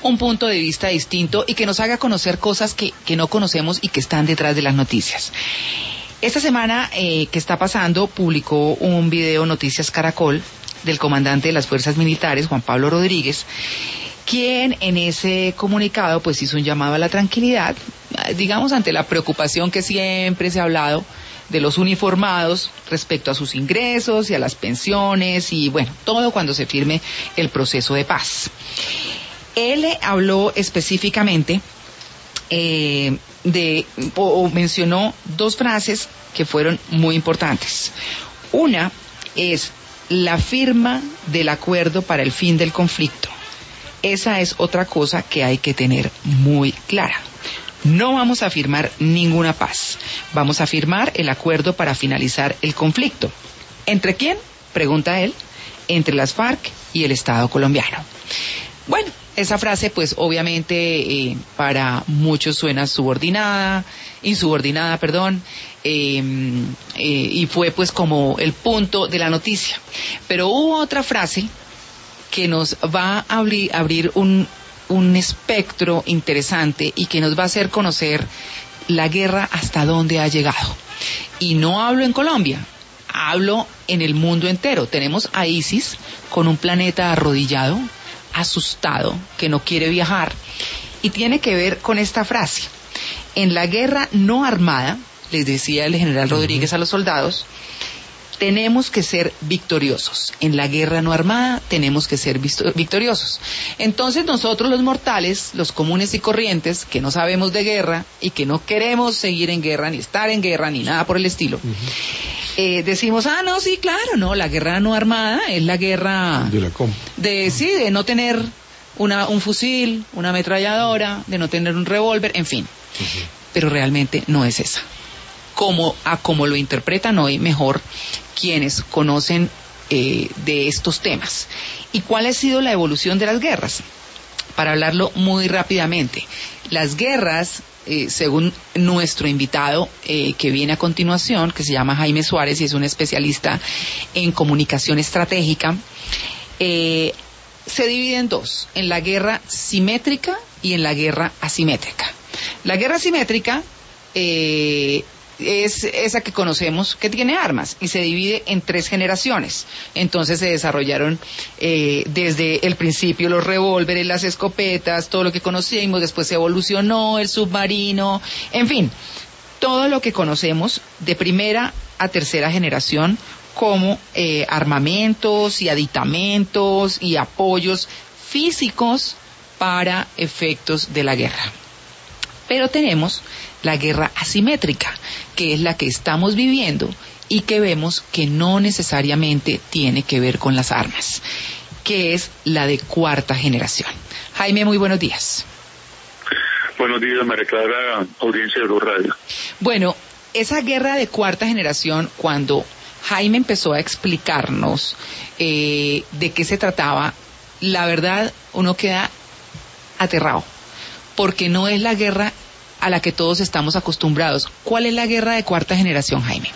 un punto de vista distinto y que nos haga conocer cosas que no conocemos y que están detrás de las noticias. Esta semana que está pasando, publicó un video Noticias Caracol del comandante de las Fuerzas Militares, Juan Pablo Rodríguez, quien en ese comunicado pues hizo un llamado a la tranquilidad, digamos, ante la preocupación que siempre se ha hablado de los uniformados respecto a sus ingresos y a las pensiones y bueno, todo cuando se firme el proceso de paz. Él habló específicamente mencionó dos frases que fueron muy importantes. Una es la firma del acuerdo para el fin del conflicto. Esa es otra cosa que hay que tener muy clara. No vamos a firmar ninguna paz. Vamos a firmar el acuerdo para finalizar el conflicto. ¿Entre quién? Pregunta él. Entre las FARC y el Estado colombiano. Bueno, esa frase pues obviamente para muchos suena insubordinada, y fue pues como el punto de la noticia. Pero hubo otra frase que nos va a abrir un espectro interesante y que nos va a hacer conocer la guerra hasta dónde ha llegado. Y no hablo en Colombia, hablo en el mundo entero. Tenemos a ISIS con un planeta arrodillado, asustado, que no quiere viajar, y tiene que ver con esta frase. En la guerra no armada, les decía el general Rodríguez a los soldados, tenemos que ser victoriosos. En la guerra no armada tenemos que ser victoriosos. Entonces nosotros los mortales, los comunes y corrientes, que no sabemos de guerra y que no queremos seguir en guerra, ni estar en guerra, ni nada por el estilo, decimos, no, sí, claro, no, la guerra no armada es la guerra de no tener un fusil, una ametralladora, de no tener un revólver, en fin. Pero realmente no es esa. Como lo interpretan hoy mejor quienes conocen de estos temas. ¿Y cuál ha sido la evolución de las guerras? Para hablarlo muy rápidamente, las guerras, según nuestro invitado que viene a continuación, que se llama Jaime Suárez y es un especialista en comunicación estratégica, se divide en dos, en la guerra simétrica y en la guerra asimétrica. La guerra simétrica es esa que conocemos, que tiene armas y se divide en 3 generaciones. Entonces se desarrollaron desde el principio los revólveres, las escopetas, todo lo que conocimos, después se evolucionó el submarino, en fin, todo lo que conocemos de primera a tercera generación como armamentos y aditamentos y apoyos físicos para efectos de la guerra. Pero tenemos la guerra asimétrica, que es la que estamos viviendo y que vemos que no necesariamente tiene que ver con las armas, que es la de cuarta generación. Jaime, muy buenos días. Buenos días, María Clara, audiencia de Blue Radio. Bueno, esa guerra de cuarta generación, cuando Jaime empezó a explicarnos de qué se trataba, la verdad uno queda aterrado, porque no es la guerra a la que todos estamos acostumbrados. ¿Cuál es la guerra de cuarta generación, Jaime?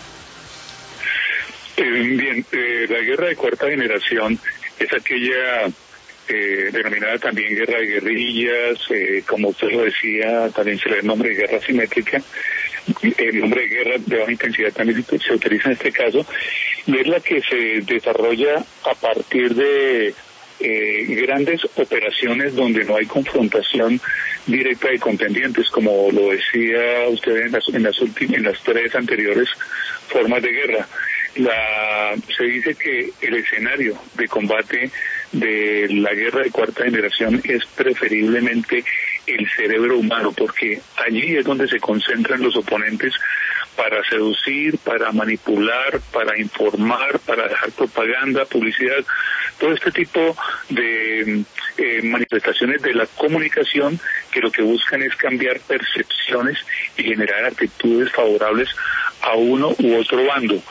La guerra de cuarta generación es aquella denominada también guerra de guerrillas, como usted lo decía, también se le da el nombre de guerra simétrica. El nombre de guerra de baja intensidad también se utiliza en este caso, y es la que se desarrolla a partir de grandes operaciones donde no hay confrontación directa de contendientes, como lo decía usted en las 3 anteriores formas de guerra. Se dice que el escenario de combate de la guerra de cuarta generación es preferiblemente el cerebro humano, porque allí es donde se concentran los oponentes para seducir, para manipular, para informar, para dejar propaganda, publicidad, todo este tipo de manifestaciones de la comunicación que lo que buscan es cambiar percepciones y generar actitudes favorables a uno u otro bando.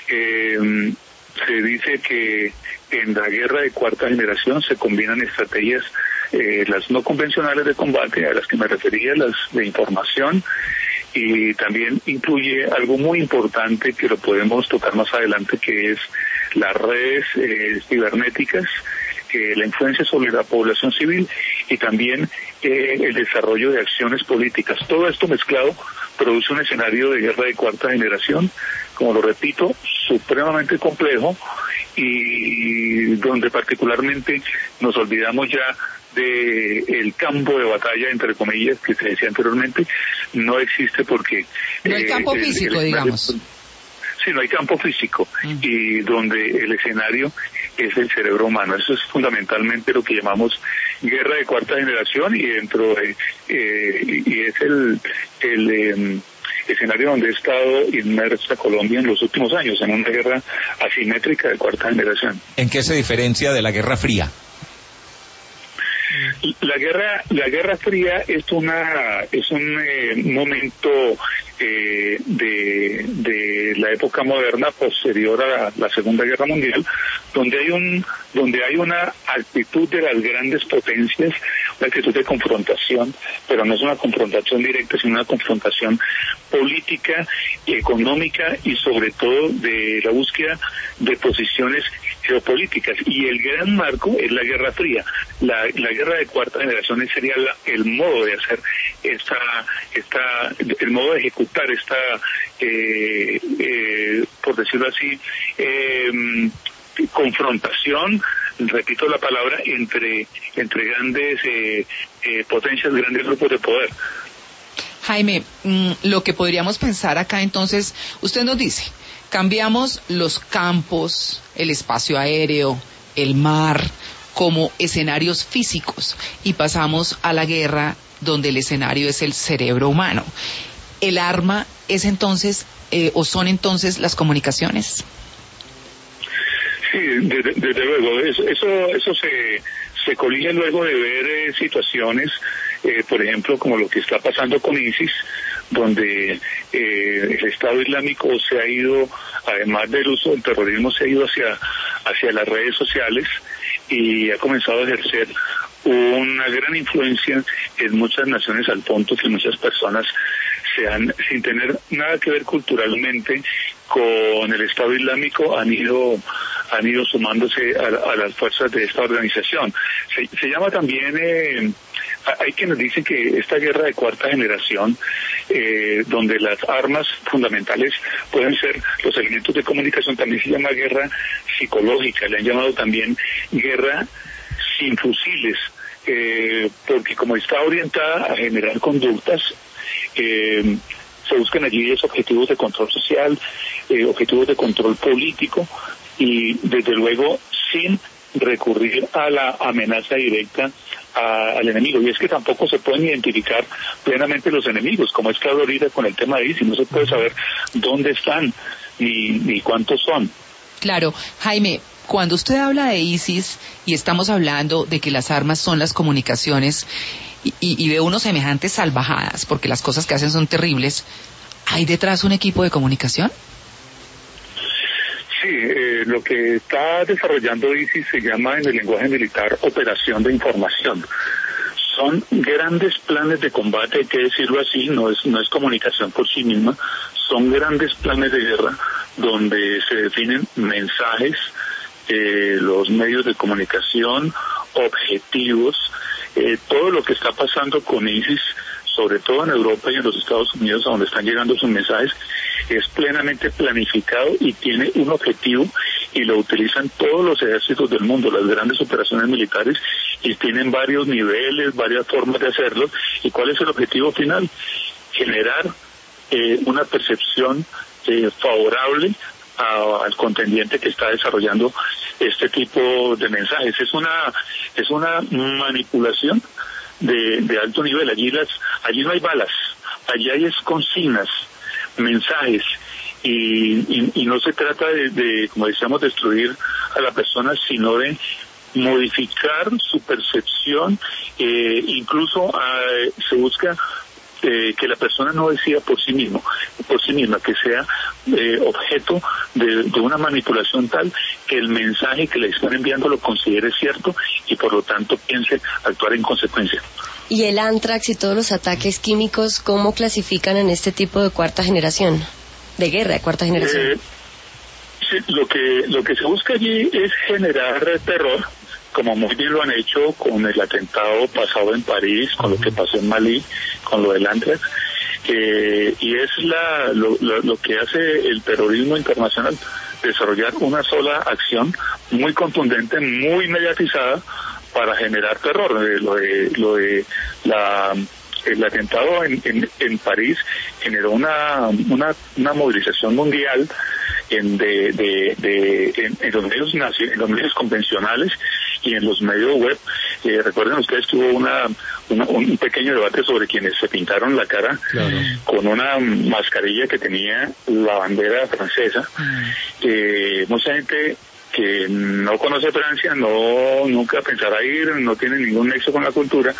Se dice que en la guerra de cuarta generación se combinan estrategias, las no convencionales de combate, a las que me refería, las de información, y también incluye algo muy importante que lo podemos tocar más adelante, que es las redes cibernéticas, la influencia sobre la población civil y también el desarrollo de acciones políticas. Todo esto mezclado produce un escenario de guerra de cuarta generación, como lo repito, supremamente complejo, y donde particularmente nos olvidamos ya de el campo de batalla, entre comillas, que se decía anteriormente. No existe porque... No hay campo físico, digamos. Sí, no hay campo físico, y donde el escenario es el cerebro humano. Eso es fundamentalmente lo que llamamos guerra de cuarta generación, y dentro de, y es el escenario donde ha estado inmersa Colombia en los últimos años, en una guerra asimétrica de cuarta generación. ¿En qué se diferencia de la Guerra Fría? La Guerra Fría es un momento de la época moderna posterior a la Segunda Guerra Mundial, donde hay una actitud de las grandes potencias, una actitud de confrontación, pero no es una confrontación directa, sino una confrontación política, económica y sobre todo de la búsqueda de posiciones geopolíticas. Y el gran marco es la Guerra Fría. La guerra de cuarta generación sería el modo de hacer el modo de ejecutar esta, por decirlo así, confrontación, repito la palabra, entre grandes potencias, grandes grupos de poder. Jaime, lo que podríamos pensar acá entonces, usted nos dice, cambiamos los campos, el espacio aéreo, el mar, como escenarios físicos, y pasamos a la guerra donde el escenario es el cerebro humano. ¿El arma es entonces, o son entonces las comunicaciones? Sí, desde luego, eso se colige luego de ver situaciones, por ejemplo, como lo que está pasando con ISIS, donde el Estado Islámico se ha ido, además del uso del terrorismo, se ha ido hacia las redes sociales y ha comenzado a ejercer una gran influencia en muchas naciones, al punto que muchas personas sin tener nada que ver culturalmente con el Estado Islámico, han ido sumándose a las fuerzas de esta organización. Se llama también, hay quienes dicen que esta guerra de cuarta generación, donde las armas fundamentales pueden ser los elementos de comunicación, también se llama guerra psicológica, le han llamado también guerra sin fusiles, porque como está orientada a generar conductas, se buscan allí esos objetivos de control social, objetivos de control político, y desde luego sin recurrir a la amenaza directa al enemigo. Y es que tampoco se pueden identificar plenamente los enemigos, como es claro ahorita con el tema de ISIS, no se puede saber dónde están ni cuántos son. Claro, Jaime, cuando usted habla de ISIS y estamos hablando de que las armas son las comunicaciones y de unos semejantes salvajadas, porque las cosas que hacen son terribles, ¿hay detrás un equipo de comunicación? Sí, lo que está desarrollando ISIS se llama en el lenguaje militar operación de información. Son grandes planes de combate, hay que decirlo así, no es comunicación por sí misma, son grandes planes de guerra donde se definen mensajes, los medios de comunicación, objetivos, todo lo que está pasando con ISIS, sobre todo en Europa y en los Estados Unidos, a donde están llegando sus mensajes, es plenamente planificado y tiene un objetivo, y lo utilizan todos los ejércitos del mundo, las grandes operaciones militares, y tienen varios niveles, varias formas de hacerlo. ¿Y cuál es el objetivo final? Generar una percepción favorable al contendiente que está desarrollando este tipo de mensajes. Es una manipulación de alto nivel. Allí no hay balas, allí hay consignas, mensajes, y no se trata de, como decíamos, destruir a la persona, sino de modificar su percepción, incluso se busca que la persona no decida por sí misma, que sea objeto de una manipulación tal que el mensaje que le están enviando lo considere cierto y por lo tanto piense actuar en consecuencia. ¿Y el anthrax y todos los ataques químicos, cómo clasifican en este tipo de cuarta generación? De guerra de cuarta generación. Sí, lo que se busca allí es generar terror, como muy bien lo han hecho con el atentado pasado en París, con lo que pasó en Malí, con lo del Antrax, y es lo que hace el terrorismo internacional, desarrollar una sola acción muy contundente, muy mediatizada para generar terror. El atentado en París generó una movilización mundial en los medios en los medios convencionales y en los medios web. Recuerden ustedes que hubo un pequeño debate sobre quienes se pintaron la cara, claro, con una mascarilla que tenía la bandera francesa. Mucha gente que no conoce Francia, nunca pensará ir, no tiene ningún nexo con la cultura,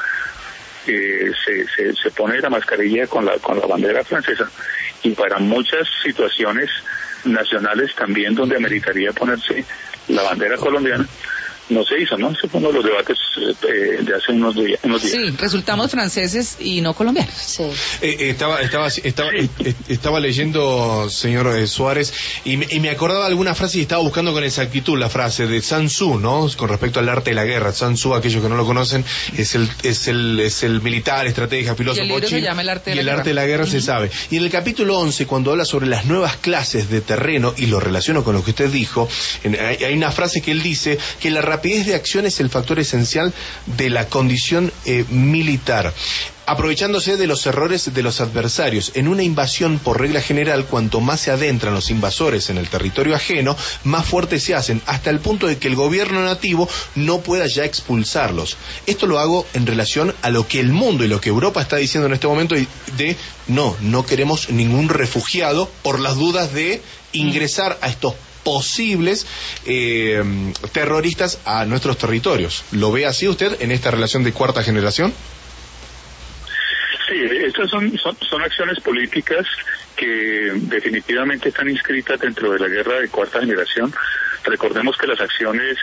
se pone la mascarilla con la bandera francesa, y para muchas situaciones nacionales también donde ameritaría ponerse la bandera colombiana, no se hizo, ¿no? Ese fue uno de los debates de hace unos días. Sí, resultamos franceses y no colombianos. Sí. Estaba leyendo, señor Suárez, y me acordaba alguna frase y estaba buscando con exactitud la frase de Sun Tzu, ¿no? Con respecto al arte de la guerra. Sun Tzu, aquellos que no lo conocen, es el militar, estratega, filósofo. Y el libro se llama El arte de la guerra. Arte de la guerra se sabe. Y en el capítulo 11, cuando habla sobre las nuevas clases de terreno, y lo relaciono con lo que usted dijo, hay una frase que él dice que la rapidez de acción es el factor esencial de la condición militar, aprovechándose de los errores de los adversarios. En una invasión, por regla general, cuanto más se adentran los invasores en el territorio ajeno, más fuertes se hacen, hasta el punto de que el gobierno nativo no pueda ya expulsarlos. Esto lo hago en relación a lo que el mundo y lo que Europa está diciendo en este momento de no queremos ningún refugiado por las dudas de ingresar a estos posibles terroristas a nuestros territorios. ¿Lo ve así usted en esta relación de cuarta generación? Sí, estas son acciones políticas que definitivamente están inscritas dentro de la guerra de cuarta generación. Recordemos que las acciones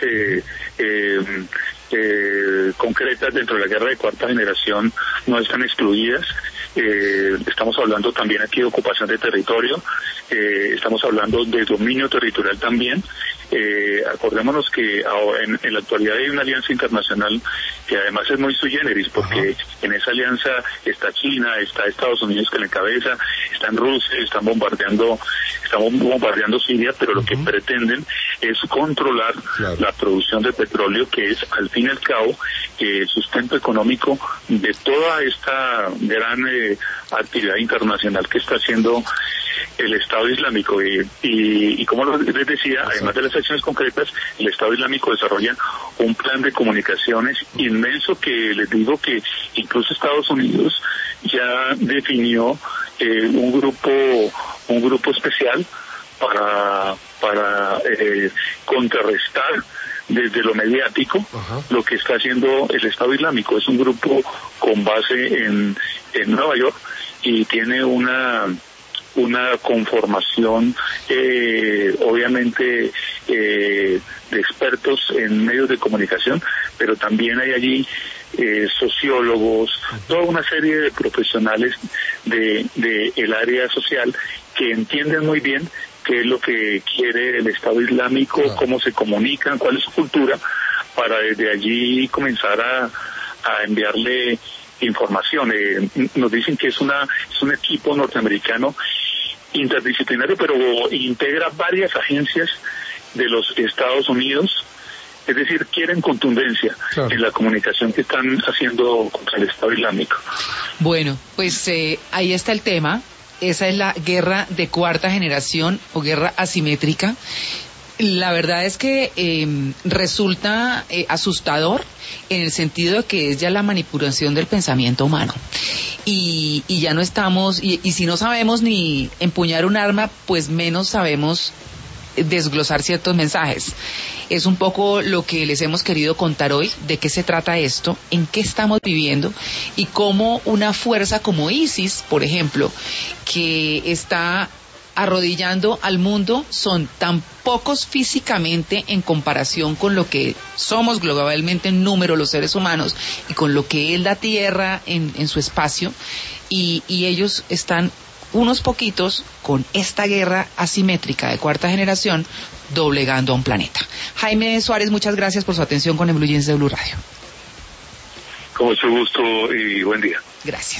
concretas dentro de la guerra de cuarta generación no están excluidas. Estamos hablando también aquí de ocupación de territorio, estamos hablando de dominio territorial también. Acordémonos que en la actualidad hay una alianza internacional que además es muy sui generis, porque en esa alianza está China, está Estados Unidos que la encabeza, está en Rusia, están bombardeando Siria, pero lo que pretenden es controlar la producción de petróleo, que es al fin y al cabo el sustento económico de toda esta gran actividad internacional que está haciendo el Estado Islámico. Y como les decía, además de las acciones concretas, el Estado Islámico desarrolla un plan de comunicaciones inmenso que les digo que incluso Estados Unidos ya definió un grupo especial para contrarrestar desde lo mediático lo que está haciendo el Estado Islámico. Es un grupo con base en Nueva York y tiene una conformación obviamente de expertos en medios de comunicación, pero también hay allí sociólogos, toda una serie de profesionales de el área social que entienden muy bien qué es lo que quiere el Estado Islámico, cómo se comunican, cuál es su cultura, para desde allí comenzar a enviarle información. Nos dicen que es un equipo norteamericano interdisciplinario, pero integra varias agencias de los Estados Unidos. Es decir, quieren contundencia en la comunicación que están haciendo contra el Estado Islámico. Bueno, pues ahí está el tema. Esa es la guerra de cuarta generación o guerra asimétrica. La verdad es que resulta asustador en el sentido de que es ya la manipulación del pensamiento humano. Y ya no estamos, y si no sabemos ni empuñar un arma, pues menos sabemos desglosar ciertos mensajes. Es un poco lo que les hemos querido contar hoy, de qué se trata esto, en qué estamos viviendo y cómo una fuerza como ISIS, por ejemplo, que está arrodillando al mundo, son tan pocos físicamente en comparación con lo que somos globalmente en número los seres humanos y con lo que es la Tierra en su espacio, y ellos están unos poquitos con esta guerra asimétrica de cuarta generación doblegando a un planeta. Jaime Suárez, muchas gracias por su atención con el Blue Jeans de Blue Radio. Con mucho gusto y buen día. Gracias.